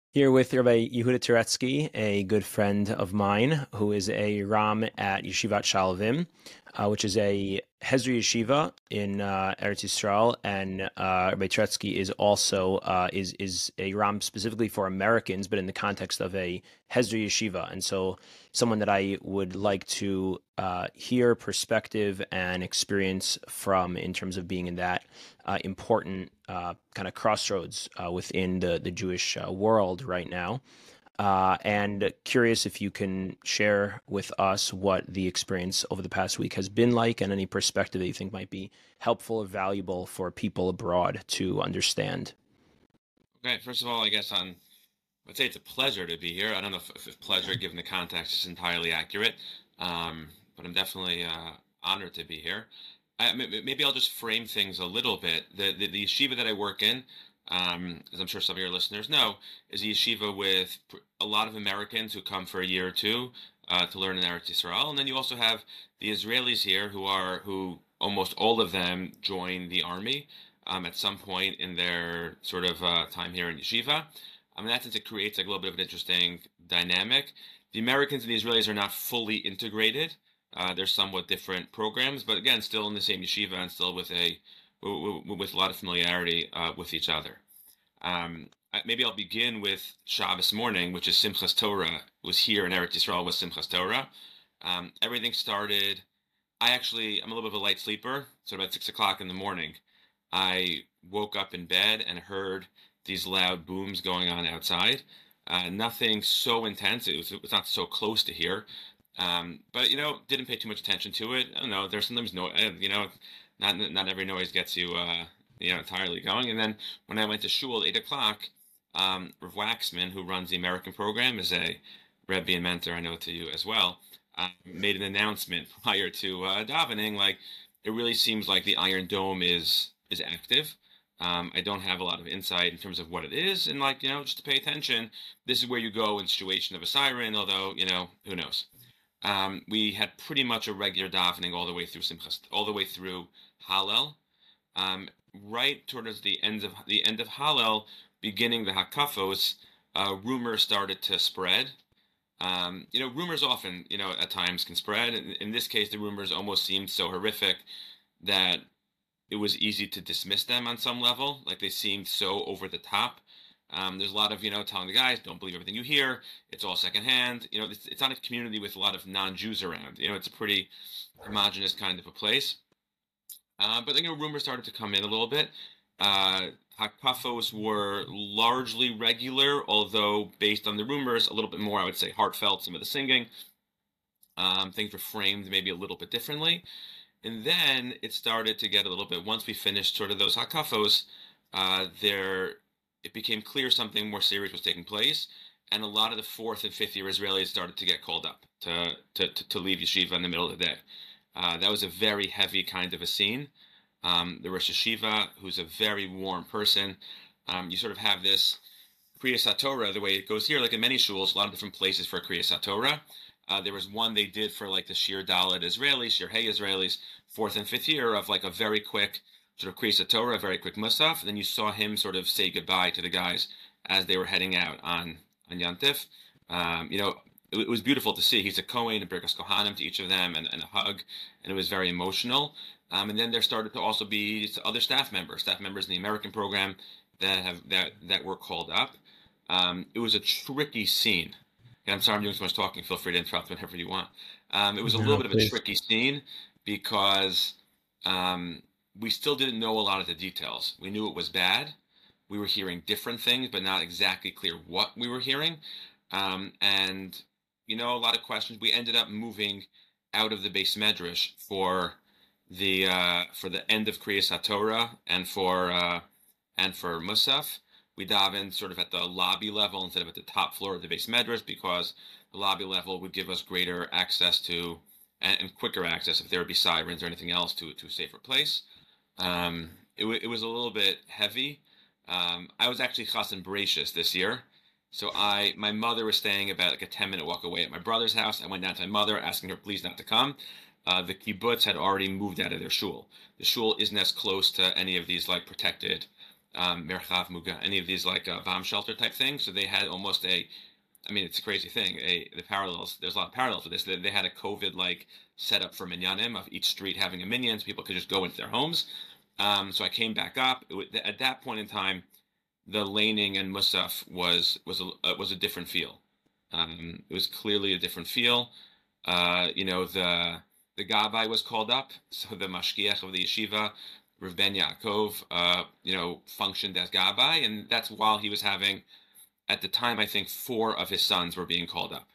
Here with Rabbi Yehuda Turetsky, a good friend of mine, who is a Ram at Yeshivat Shalvim, which is a Hezri Yeshiva in Eretz Yisrael, and Rabbi Turetsky is also is a Ram specifically for Americans, but in the context of a Hezri Yeshiva, and so someone that I would like to hear perspective and experience from in terms of being in that important kind of crossroads within the Jewish world right now. And curious if you can share with us what the experience over the past week has been like and any perspective that you think might be helpful or valuable for people abroad to understand. Okay, first of all, I'd say it's a pleasure to be here. I don't know if pleasure, given the context, is entirely accurate, but I'm definitely honored to be here. Maybe I'll just frame things a little bit. The yeshiva that I work in, as I'm sure some of your listeners know, is a yeshiva with a lot of Americans who come for a year or two to learn in Eretz Yisrael, and then you also have the Israelis here who almost all of them join the army at some point in their sort of time here in yeshiva. In that sense, it creates like a little bit of an interesting dynamic. The Americans and the Israelis are not fully integrated. They're somewhat different programs, but again, still in the same yeshiva and still with a lot of familiarity with each other. Maybe I'll begin with Shabbos morning, which is Simchas Torah. It was here in Eretz Yisrael with Simchas Torah. Everything started. I'm a little bit of a light sleeper, so about 6 o'clock in the morning, I woke up in bed and heard these loud booms going on outside. Nothing so intense. It was not so close to here. But didn't pay too much attention to it. I don't know. There's sometimes no, not every noise gets you, entirely going. And then when I went to shul at 8 o'clock, Rav Waxman, who runs the American program, is a Rebbe and mentor I know to you as well, made an announcement prior to davening. Like, it really seems like the Iron Dome is active. I don't have a lot of insight in terms of what it is, and just to pay attention. This is where you go in situation of a siren. Although who knows. We had pretty much a regular davening all the way through Simchas, all the way through Hallel. Right towards the end of Hallel, beginning the Hakafos, rumors started to spread. Rumors often, at times can spread. In this case, the rumors almost seemed so horrific that it was easy to dismiss them on some level. Like, they seemed so over the top. There's a lot of, telling the guys, don't believe everything you hear. It's all secondhand. It's not a community with a lot of non-Jews around. It's a pretty homogenous kind of a place. But then, rumors started to come in a little bit. Hakafos were largely regular, although based on the rumors, a little bit more, I would say, heartfelt, some of the singing. Things were framed maybe a little bit differently. And then it started to get a little bit, once we finished sort of those hakafos, it became clear something more serious was taking place, and a lot of the fourth and fifth year Israelis started to get called up to leave yeshiva in the middle of the day. That was a very heavy kind of a scene. The Rosh Yeshiva, who's a very warm person, you sort of have this Kriyas HaTorah, the way it goes here, like in many shuls, a lot of different places for Kriyas HaTorah. There was one they did for like the Shir Dalet Israelis, Shir Hey Israelis, fourth and fifth year, of like a very quick sort of Kriyas HaTorah, a very quick Musaf. And then you saw him sort of say goodbye to the guys as they were heading out on Yantif. It was beautiful to see. He's a Kohen, a Birkas Kohanim to each of them, and a hug, and it was very emotional. And then there started to also be other staff members in the American program that were called up. It was a tricky scene. And I'm sorry I'm doing so much talking. Feel free to interrupt whenever you want. It was a little No, bit of a please. tricky scene because we still didn't know a lot of the details. We knew it was bad. We were hearing different things, but not exactly clear what we were hearing. And a lot of questions. We ended up moving out of the base medrash for the end of Kriyas HaTorah and for Musaf. We davened sort of at the lobby level instead of at the top floor of the base medrash, because the lobby level would give us greater access to and quicker access if there would be sirens or anything else to a safer place. It was a little bit heavy. I was actually Chassan Bereshis this year. So my mother was staying about like a 10-minute walk away at my brother's house. I went down to my mother, asking her please not to come. The kibbutz had already moved out of their shul. The shul isn't as close to any of these like protected Merchav Muga, any of these like bomb shelter type things. So they had almost I mean, it's a crazy thing. The parallels, there's a lot of parallels with this. They had a COVID like setup for minyanim of each street having a minyan, so people could just go into their homes. So I came back up. At that point in time, the laning and Musaf was a different feel. It was clearly a different feel. The Gabbai was called up, so the mashgiach of the yeshiva, Rav Ben Yaakov, functioned as Gabbai, and that's while he was having, at the time, I think 4 of his sons were being called up.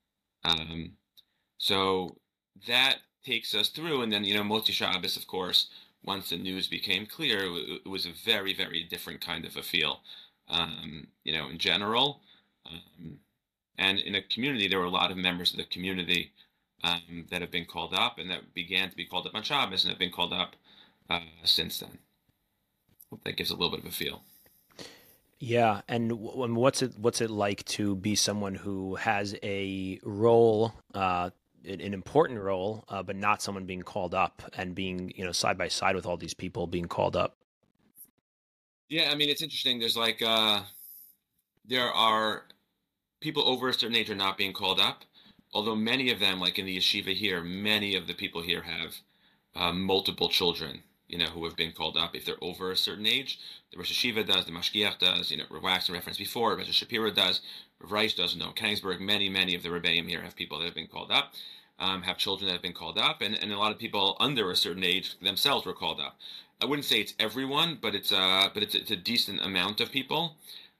So that takes us through, and then Motzi Shabbos, of course, once the news became clear, it was a very, very different kind of a feel, in general. And in a community, there were a lot of members of the community that have been called up and that began to be called up on Shabbos and have been called up since then. Hope that gives a little bit of a feel. Yeah, and what's it like to be someone who has a role, an important role, but not someone being called up and being side by side with all these people being called up? Yeah, I mean it's interesting. There's like there are people over a certain age are not being called up, although many of them, like in the yeshiva here, many of the people here have multiple children, who have been called up if they're over a certain age. The Rosh Yeshiva does, the Mashgiach does, Rav Waxman referenced before, Rav Shapira does, Rav Reich does, Koenigsberg, many of the Rebbeim here have people that have been called up, have children that have been called up, and a lot of people under a certain age themselves were called up. I wouldn't say it's everyone, but it's a decent amount of people.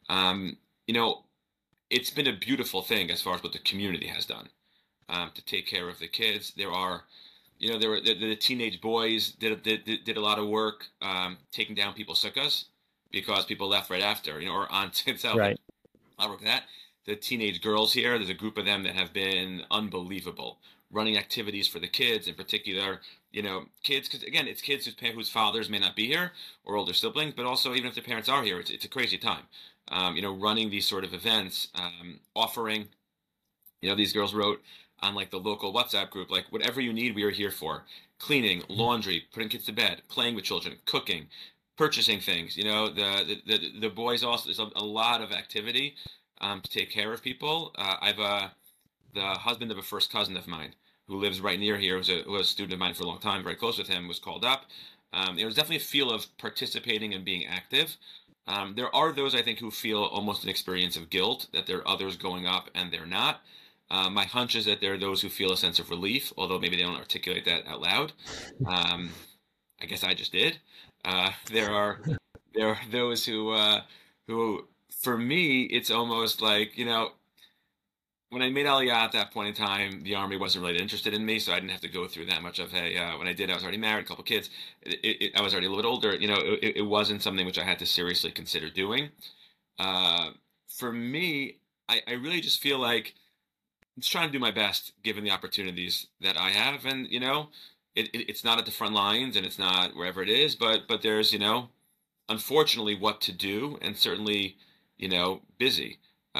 It's been a beautiful thing as far as what the community has done to take care of the kids. There were the teenage boys did a lot of work taking down people's sukkahs because people left right after, or on itself. Right. I'll work with that. The teenage girls here, there's a group of them that have been unbelievable, running activities for the kids, in particular, kids, because again, it's kids whose fathers may not be here or older siblings, but also even if their parents are here, it's a crazy time. Running these sort of events, offering, these girls wrote on like the local WhatsApp group, like whatever you need, we are here for. Cleaning, laundry, putting kids to bed, playing with children, cooking, purchasing things. The boys also, there's a lot of activity to take care of people. I've the husband of a first cousin of mine who lives right near here, who was a student of mine for a long time, very close with him, was called up. There was definitely a feel of participating and being active. There are those, I think, who feel almost an experience of guilt, that there are others going up and they're not. My hunch is that there are those who feel a sense of relief, although maybe they don't articulate that out loud. I guess I just did. There are those who, for me, it's almost like, when I made Aliyah at that point in time, the Army wasn't really interested in me, so I didn't have to go through that much of when I did, I was already married, a couple kids. I was already a little bit older. It wasn't something which I had to seriously consider doing. For me, I really just feel like I'm just trying to do my best given the opportunities that I have, and it's not at the front lines and it's not wherever it is, but there's unfortunately what to do, and certainly busy.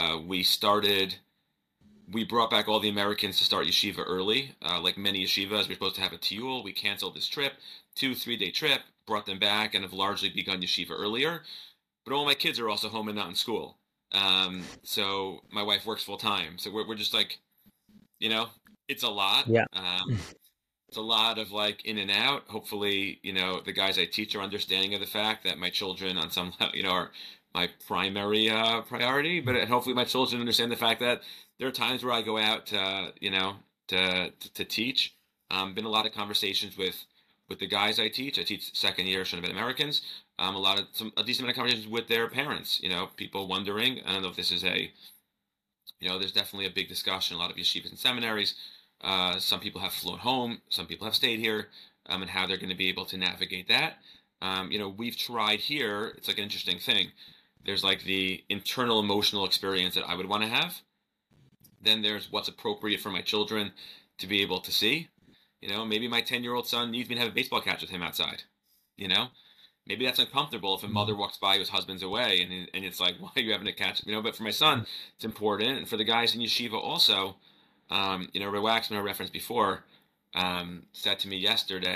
We brought back all the Americans to start yeshiva early. Like many yeshivas, we're supposed to have a tiyul. We canceled this trip, 2-3 day trip, brought them back, and have largely begun yeshiva earlier. But all my kids are also home and not in school. So my wife works full time. So we're just like, it's a lot. Yeah. It's a lot of like in and out. Hopefully, the guys I teach are understanding of the fact that my children on some level, are my primary priority. But hopefully my children understand the fact that there are times where I go out to teach. Been a lot of conversations with the guys I teach. I teach second year Shana Bet Americans. A decent amount of conversations with their parents. People wondering. I don't know if this is there's definitely a big discussion. A lot of yeshivas and seminaries. Some people have flown home. Some people have stayed here. And how they're going to be able to navigate that. We've tried here. It's like an interesting thing. There's like the internal emotional experience that I would want to have. Then there's what's appropriate for my children to be able to see. Maybe my 10-year-old son needs me to have a baseball catch with him outside. Maybe that's uncomfortable if a mother walks by whose husband's away and it's like, why are you having a catch? But for my son, it's important. And for the guys in yeshiva also, Rav Waxman, I referenced before, said to me yesterday,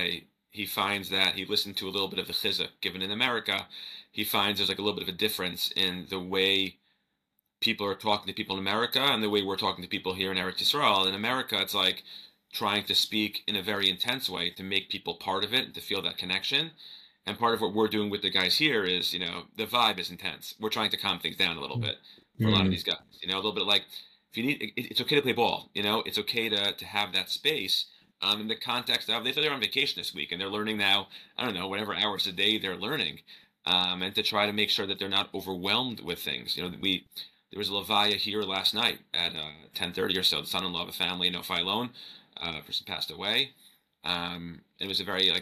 he finds that he listened to a little bit of the chizuk given in America. He finds there's like a little bit of a difference in the way people are talking to people in America and the way we're talking to people here in Eretz Yisrael. In America, it's like trying to speak in a very intense way to make people part of it and to feel that connection. And part of what we're doing with the guys here is, the vibe is intense. We're trying to calm things down a little bit for a lot of Mm. these guys. A little bit like if you need, it's okay to play ball. It's okay to have that space. In the context of they thought they're on vacation this week and they're learning now. I don't know, whatever hours a day they're learning, and to try to make sure that they're not overwhelmed with things. There was a levaya here last night at 10:30 or so. The son-in-law of a family in Ophai Loan, person passed away. It was a very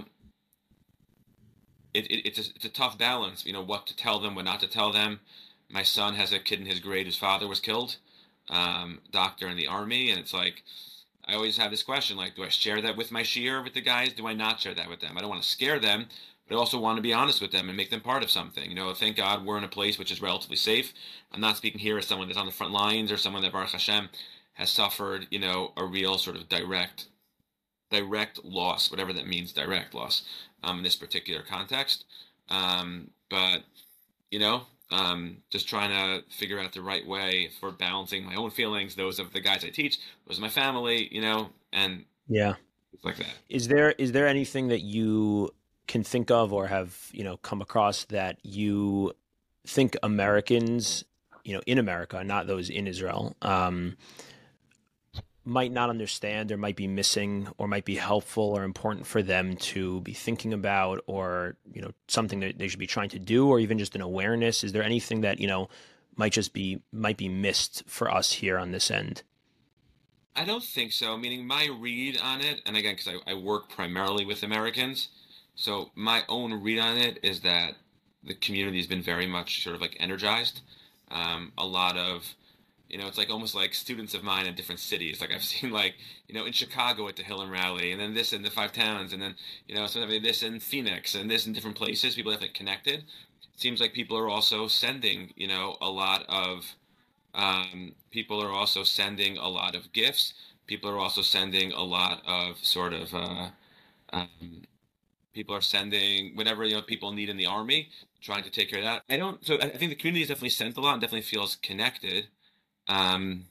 it's a tough balance, what to tell them, what not to tell them. My son has a kid in his grade whose father was killed, doctor in the army, and it's like I always have this question, like, do I share that with my shiur with the guys? Do I not share that with them? I don't want to scare them, but I also want to be honest with them and make them part of something. Thank God we're in a place which is relatively safe. I'm not speaking here as someone that's on the front lines or someone that Baruch Hashem has suffered, a real sort of direct loss, whatever that means, direct loss, in this particular context. But just trying to figure out the right way for balancing my own feelings, those of the guys I teach, those of my family, and Yeah. things like that. Is there anything that you can think of or have, come across that you think Americans, in America, not those in Israel, might not understand or might be missing or might be helpful or important for them to be thinking about, or, something that they should be trying to do, or even just an awareness? Is there anything that, might be missed for us here on this end? I don't think so. Meaning my read on it, and again, because I work primarily with Americans, so my own read on it is that the community has been very much sort of like energized. A lot of, it's like almost like students of mine in different cities. Like I've seen like, in Chicago at the Hill and Rally, and then this in the Five Towns, and then, something this in Phoenix, and this in different places. People have like connected. It seems like people are also sending, a lot of people are also sending a lot of gifts. People are also sending a lot of sort of um, people are sending whatever people need in the army, trying to take care of that. I don't. So I think the community has definitely sent a lot and definitely feels connected. Um,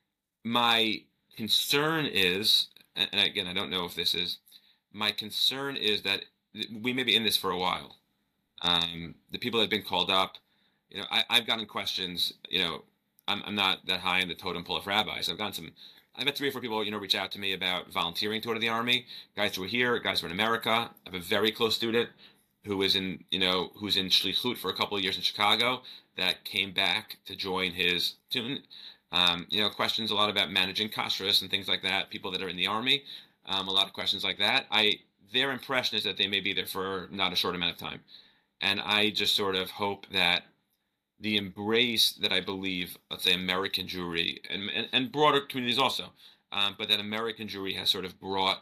my concern is, and again, I don't know if this is my concern is that we may be in this for a while. The people that have been called up, I've gotten questions. I'm not that high in the totem pole of rabbis. I've had 3 or 4 people, reach out to me about volunteering to go to the army. Guys who are here, guys who are in America. I have a very close student who is who's in Shlichut for a couple of years in Chicago that came back to join his student. Questions a lot about managing kashrus and things like that. People that are in the army, a lot of questions like that. Their impression is that they may be there for not a short amount of time, and I just sort of hope that the embrace that I believe, let's say, American Jewry and broader communities also, but that American Jewry has sort of brought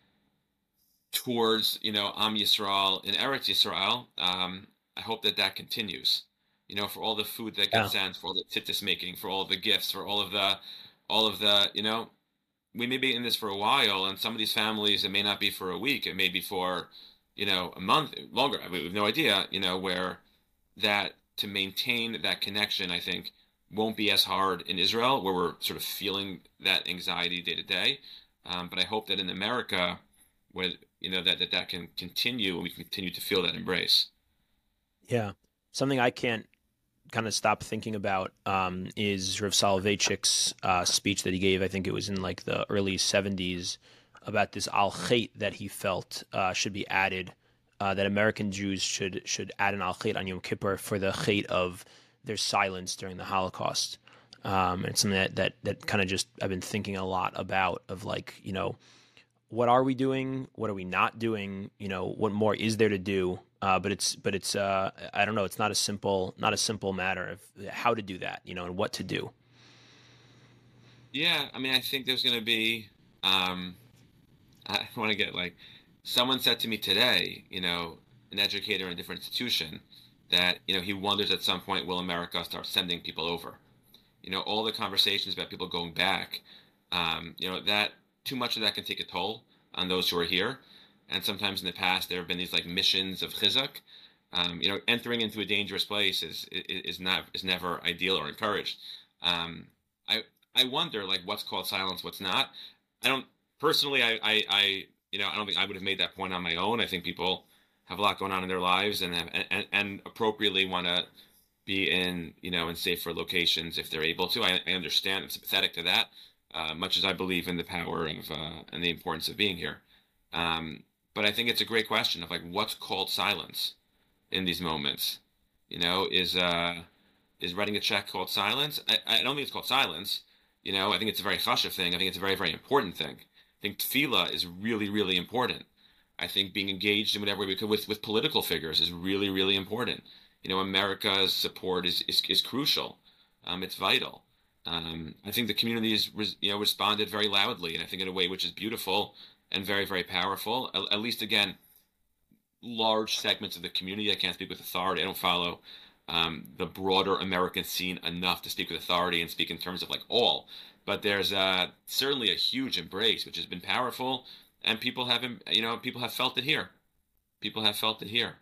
towards, Am Yisrael in Eretz Yisrael. I hope that continues. For all the food that Yeah. gets sent, for all the tittus making, for all of the gifts, for all of the, we may be in this for a while, and some of these families, it may not be for a week, it may be for, a month, longer. We have no idea, where that to maintain that connection, I think, won't be as hard in Israel, where we're sort of feeling that anxiety day to day. But I hope that in America, where that can continue, and we can continue to feel that embrace. Yeah. Something I can't kind of stop thinking about is Rav Soloveitchik's speech that he gave. I think it was in like the early 70s, about this al chait that he felt should be added, that American Jews should add an al chait on Yom Kippur for the chait of their silence during the Holocaust. And it's something that kind of just I've been thinking a lot about, of like, what are we doing? What are we not doing? What more is there to do? But it's I don't know. It's not a simple matter of how to do that, and what to do. Yeah, I mean, I think there's going to be. I want to get like, someone said to me today, an educator in a different institution, that he wonders at some point will America start sending people over. All the conversations about people going back, that too much of that can take a toll on those who are here. and sometimes in the past there have been these like missions of chizuk. Entering into a dangerous place is never ideal or encouraged. Um, I wonder like what's called silence, what's not. I don't personally. I don't think I would have made that point on my own. I think people have a lot going on in their lives and appropriately want to be in safer locations if they're able to. I understand. I'm sympathetic to that, much as I believe in the power of and the importance of being here. But I think it's a great question of like what's called silence in these moments. Is writing a check called silence? I don't think it's called silence. I think it's a very chashuv thing. I think it's a very, very important thing. I think tefillah is really, really important. I think being engaged in whatever way we could with political figures is really, really important. America's support is crucial. It's vital. I think the community has responded very loudly, and I think in a way which is beautiful and very, very powerful. At least again, large segments of the community. I can't speak with authority. I don't follow the broader American scene enough to speak with authority and speak in terms of like all. But there's certainly a huge embrace, which has been powerful, and people have felt it here. People have felt it here.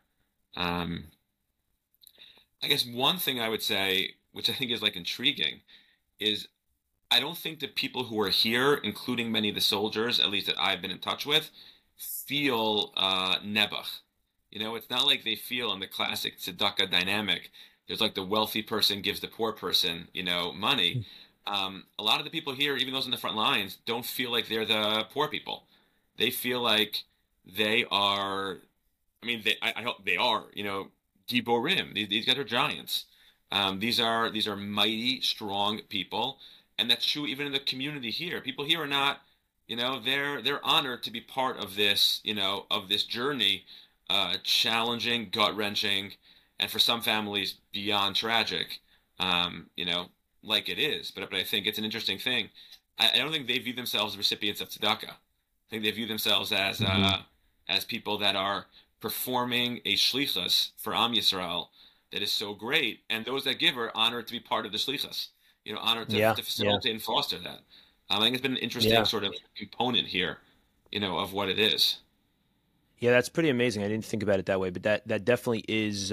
I guess one thing I would say, which I think is like intriguing, is I don't think that people who are here, including many of the soldiers, at least that I've been in touch with, feel nebuch. It's not like they feel in the classic tzedakah dynamic. There's like the wealthy person gives the poor person, money. A lot of the people here, even those in the front lines, don't feel like they're the poor people. They feel like they are. I mean, I hope they are. Giborim. These guys are giants. These are mighty, strong people, and that's true even in the community here. People here are not. They're honored to be part of this. Of this journey. Challenging, gut-wrenching, and for some families beyond tragic, like it is. But I think it's an interesting thing. I don't think they view themselves as recipients of tzedakah. I think they view themselves as people that are performing a shlichus for Am Yisrael that is so great, and those that give are honored to be part of the shlichus. Honored to facilitate and foster that. I think it's been an interesting sort of component here, of what it is. Yeah, that's pretty amazing. I didn't think about it that way, but that definitely is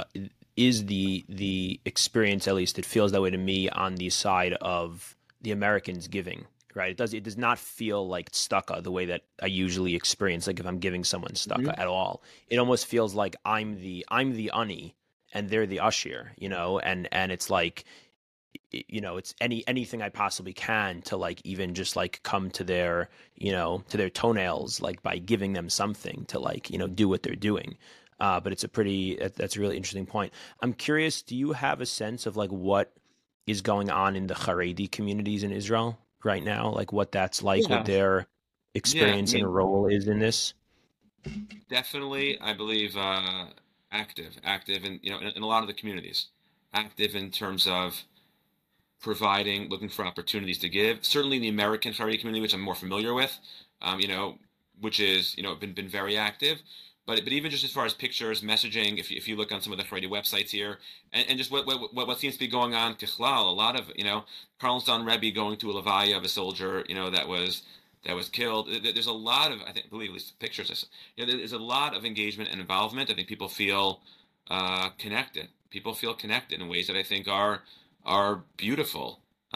the experience. At least it feels that way to me on the side of the Americans giving. Right? It does not feel like tzedakah the way that I usually experience. Like if I'm giving someone tzedakah at all, it almost feels like I'm the ani and they're the ashir. And it's like. It's anything I possibly can to like even just like come to their to their toenails, like by giving them something to like do what they're doing. But that's a really interesting point. I'm curious, do you have a sense of like what is going on in the Haredi communities in Israel right now? Like what that's like, what their experience and role is in this? Definitely, I believe active in a lot of the communities, active in terms of looking for opportunities to give. Certainly in the American Haredi community, which I'm more familiar with, which is been very active. But even just as far as pictures, messaging, if you look on some of the Haredi websites here, and just what seems to be going on, kichlal, a lot of Carlson Rebbe going to a levaya of a soldier that was killed. There's a lot of I believe at least pictures. There's a lot of engagement and involvement. I think people feel connected. People feel connected in ways that I think are beautiful.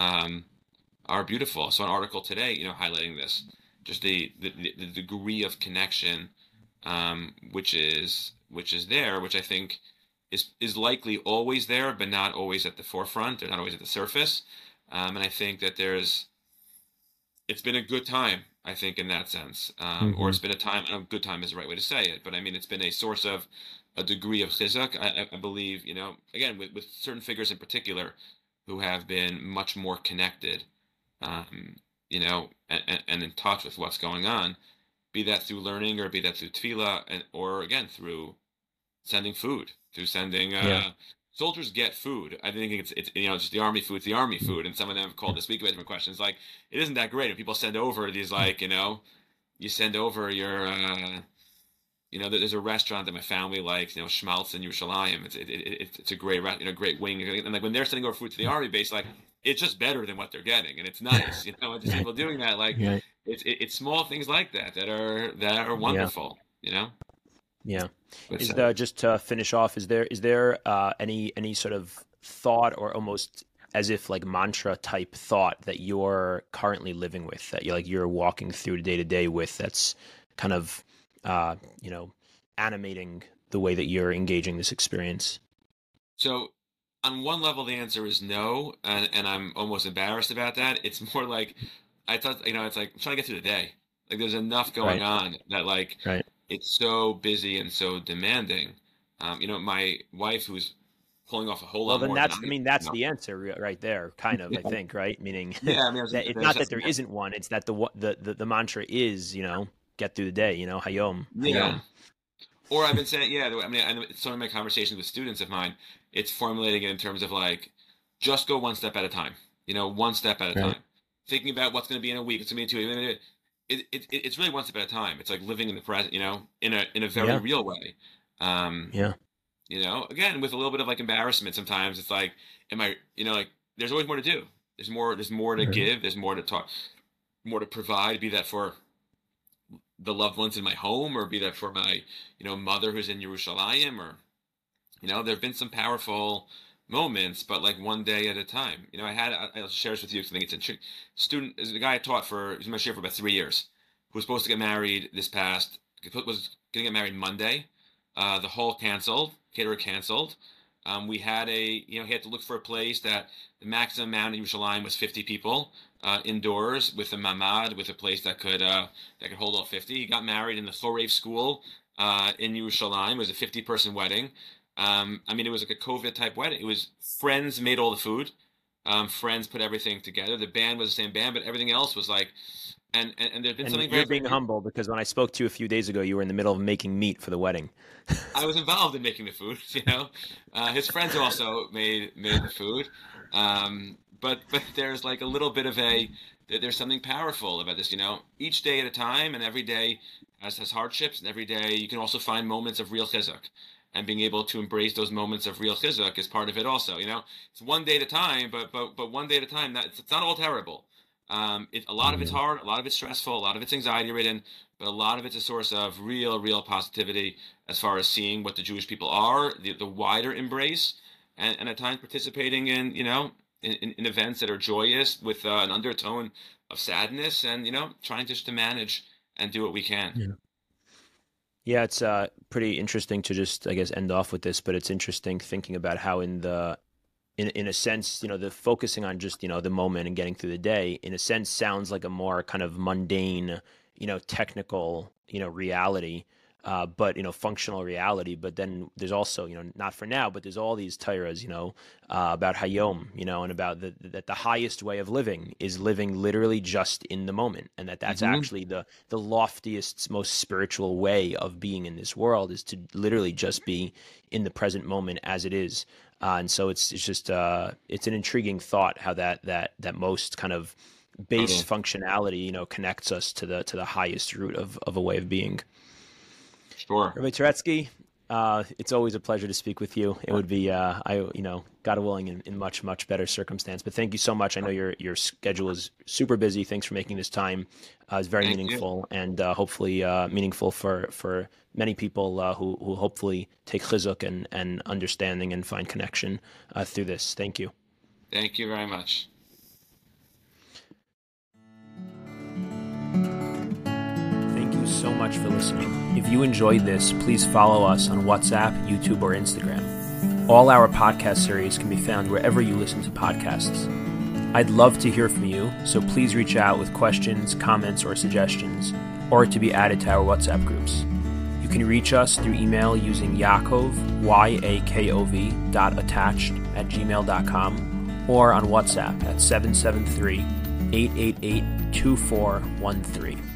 Are beautiful. So an article today, highlighting this, just the degree of connection, which is there, which I think is likely always there, but not always at the forefront or not always at the surface. And I think that it's been a good time, I think, in that sense, or it's been a time. A good time is the right way to say it, but I mean it's been a source of a degree of chizuk. I believe, again with certain figures in particular who have been much more connected, and in touch with what's going on, be that through learning or be that through tefillah, or again through sending food, through sending. Soldiers get food. I think it's just the army food's the army food, and some of them have called this week about different questions. Like it isn't that great. And people send over these you send over your. There's a restaurant that my family likes, Schmaltz in Yerushalayim. It's a great, great wing. And like when they're sending over food to the army base, like it's just better than what they're getting, and it's nice. And just people doing that, like it's small things like that are wonderful. you know? Yeah. But, Is there, just to finish off, is there any sort of thought or almost as if like mantra type thought that you're currently living with, that you're walking through day to day with, that's kind of uh, you know, animating the way that you're engaging this experience? so on one level, the answer is no, and I'm almost embarrassed about that. It's more like I thought, it's like I'm trying to get through the day. Like there's enough going Right. on that like Right. it's so busy and so demanding. My wife, who's pulling off a whole Well, lot then more than I, that's the answer right there, kind of, I think, right? Meaning yeah, I mean, that it's there's not that just there isn't one, it's that the mantra is, get through the day, Hayom, yeah. Hayom. Or I've been saying, yeah. I mean, I know some of my conversations with students of mine, it's formulating it in terms of like, just go one step at a time. One step at a Right. time. Thinking about what's going to be in a week, what's going to be in 2 weeks. It's really one step at a time. It's like living in the present, in a very Yeah. real way. Um, Yeah. Again, with a little bit of like embarrassment sometimes. It's like, am I, like, there's always more to do. There's more to Mhm. give. There's more to talk, more to provide. Be that for the loved ones in my home, or be that for my, mother who's in Yerushalayim, or there have been some powerful moments, but like one day at a time. I'll share this with you because I think it's interesting. Student is a guy I taught for, he was my share for about 3 years, who was supposed to get married was going to get married Monday. The hall canceled, caterer canceled. We had he had to look for a place that the maximum amount in Yerushalayim was 50 people indoors, with a mamad, with a place that could hold all 50. He got married in the Chorev school in Yerushalayim. It was a 50-person wedding. I mean, it was like a COVID type wedding. It was friends made all the food. Friends put everything together. The band was the same band, but everything else was like, and there's been And something very, you're being very. humble because when I spoke to you a few days ago, you were in the middle of making meat for the wedding. I was involved in making the food. His friends also made the food. But there's like a little bit of there's something powerful about this. Each day at a time, and every day has hardships, and every day you can also find moments of real chizuk. And being able to embrace those moments of real chizuk is part of it also. It's one day at a time, but one day at a time. It's not all terrible. A lot of it's Mhm. hard, a lot of it's stressful, a lot of it's anxiety ridden, but a lot of it's a source of real positivity as far as seeing what the Jewish people are, the wider embrace, and at times participating in events that are joyous with an undertone of sadness, and trying just to manage and do what we can. Yeah. Yeah, it's pretty interesting to just, I guess, end off with this, but it's interesting thinking about how in a sense, the focusing on just, the moment and getting through the day, in a sense, sounds like a more kind of mundane, technical, reality, but, functional reality. But then there's also, not for now, but there's all these tyras, about Hayom, and about that the highest way of living is living literally just in the moment. And that's Hmm. actually the loftiest, most spiritual way of being in this world, is to literally just be in the present moment as it is. And so it's just it's an intriguing thought how that most kind of base Totally. functionality connects us to the highest root of a way of being. Sure. Rabbi Turetsky, it's always a pleasure to speak with you. It would be God willing, in much better circumstance. But thank you so much. I know your schedule is super busy. Thanks for making this time. It's very Thank you. meaningful, and hopefully meaningful for many people who hopefully take chizuk and understanding and find connection through this. Thank you. Thank you very much. Thank you so much for listening. If you enjoyed this, please follow us on WhatsApp, YouTube, or Instagram. All our podcast series can be found wherever you listen to podcasts. I'd love to hear from you, so please reach out with questions, comments, or suggestions, or to be added to our WhatsApp groups. You can reach us through email using Yaakov, Y-A-K-O-V, .attached@gmail.com, or on WhatsApp at 773-888-2413.